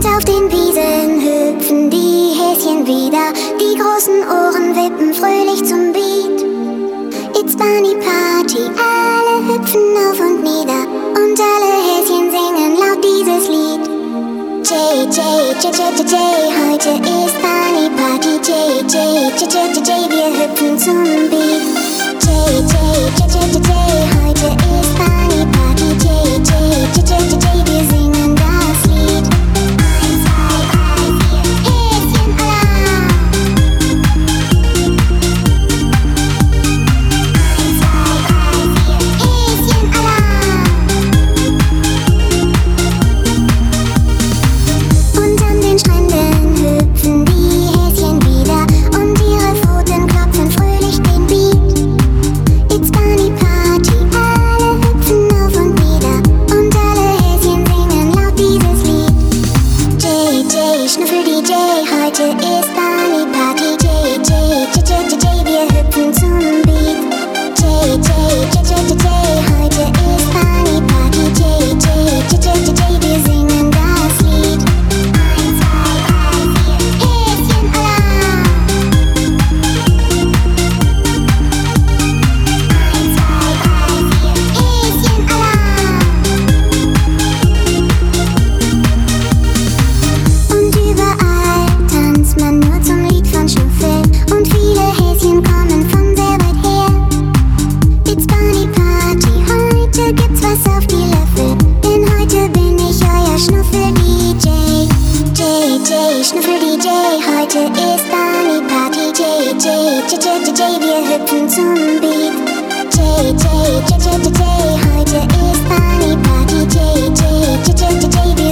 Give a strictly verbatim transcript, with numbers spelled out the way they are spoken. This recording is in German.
Und auf den Wiesen hüpfen die Häschen wieder, die großen Ohren wippen fröhlich zum Beat. It's Bunny Party, alle hüpfen auf und nieder und alle Häschen singen laut dieses Lied. J, J, J, J, J, J, heute ist Bunny Party. J, J, J, J, J, J, wir hüpfen zum Beat. J, J, J, J, J, J, heute ist Bunny Party. J, J, J, J, J, J, wir singen das Lied. Eins, zwei, drei, vier, Häschen Alarm! Eins, zwei, drei, vier, Häschen Alarm! Und an den Stränden hüpfen die Häschen wieder und ihre Pfoten klopfen fröhlich den Beat. It's Bunny Party, alle hüpfen auf und nieder und alle Häschen singen laut dieses Lied. J, J, Schnüffel-D J, heute ist Bunny Party. J, J, J, J, J, J, wir hüpfen zum Beat. J, J, J, J, J, J, heute ist Bunny Party. J, J, J, J, J, J, wir singen das Lied. Eins, zwei, drei, vier, Häschen Alarm! Eins, zwei, drei, vier, Häschen Alarm! Und überall tanzt man nur zum Lied von Schnuffel und viele Häschen kommen von sehr weit her. It's Bunny Party, heute gibt's was auf die Löffel, denn heute bin ich euer Schnuffel-D J. J, J, Schnuffel-D J, heute ist Bunny Party. J, J, J, J, J, J, wir hüpfen zum Beat. J, J, J, J, J, J, heute ist Bunny Party. J, J, J, J, J, J, wir